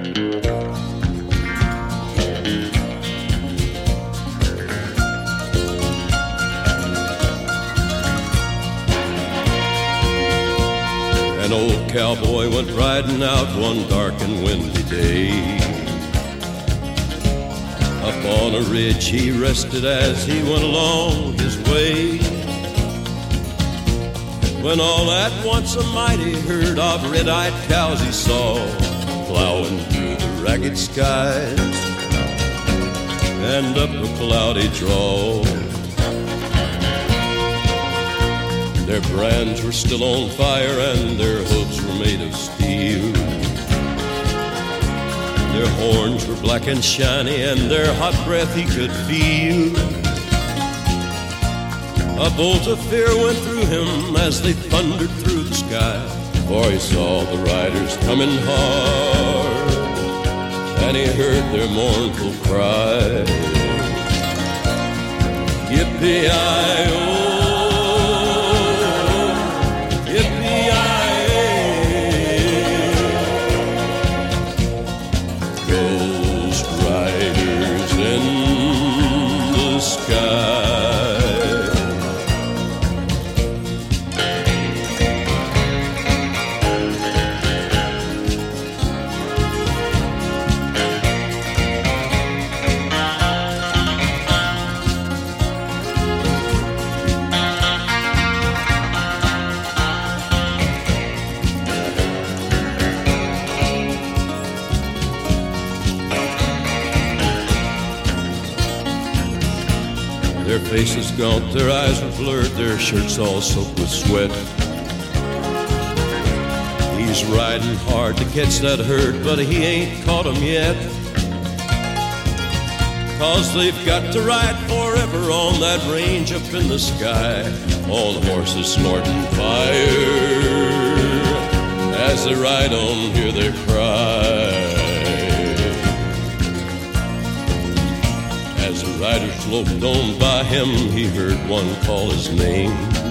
An old cowboy went riding out one dark and windy day. Up on a ridge he rested as he went along his way, when all at once a mighty herd of red-eyed cows he saw plowing through the ragged skies and up a cloudy draw. Their brands were still on fire and their hooves were made of steel. Their horns were black and shiny and their hot breath he could feel. A bolt of fear went through him as they thundered through the sky, for he saw the riders coming hard and he heard their mournful cry. Yippee-i-oh, Their faces gaunt, their eyes were blurred, their shirts all soaked with sweat. He's riding hard to catch that herd, but he ain't caught 'em yet. 'Cause they've got to ride forever on that range up in the sky. All the horses snorting fire. As they ride on, hear their cry. As the riders loped on by him, he heard one call his name.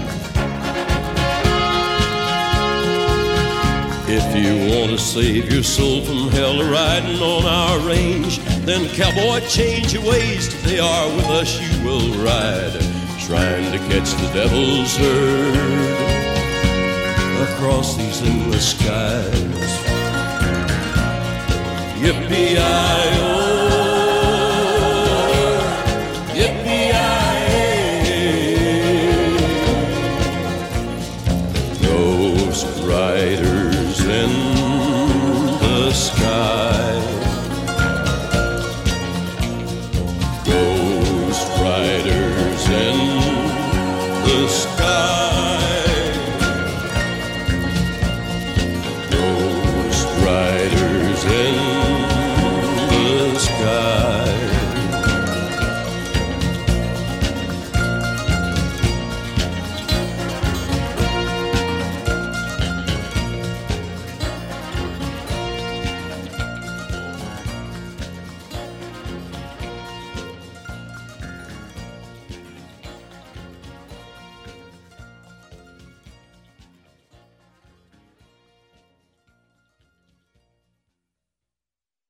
If you want to save your soul from hell riding on our range, then cowboy, change your ways. Today are with us you will ride, trying to catch the devil's herd across these endless skies. Yippee-i-oh,